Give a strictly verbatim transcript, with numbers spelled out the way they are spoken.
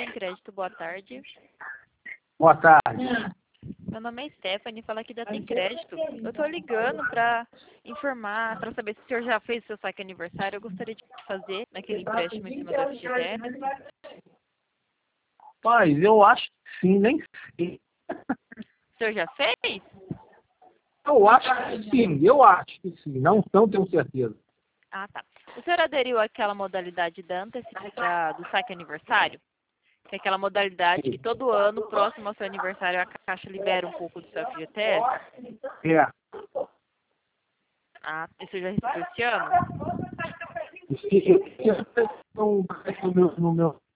Tem Crédito, boa tarde. Boa tarde. Meu nome é Stephanie, fala aqui da Tem Crédito. Eu tô ligando para informar, para saber se o senhor já fez o seu saque aniversário. Eu gostaria de fazer naquele empréstimo em cima do F G T S. Mas eu acho que sim, nem sei. O senhor já fez? Eu acho que sim, eu acho que sim, não, não tenho certeza. Ah, tá. O senhor aderiu àquela modalidade da antecipação da- do saque aniversário? Que é aquela modalidade que todo ano, próximo ao seu aniversário, a Caixa libera um pouco do seu F G T S? É. Ah, isso já recebeu esse ano? Eu, eu, eu, eu, eu, no meu, no meu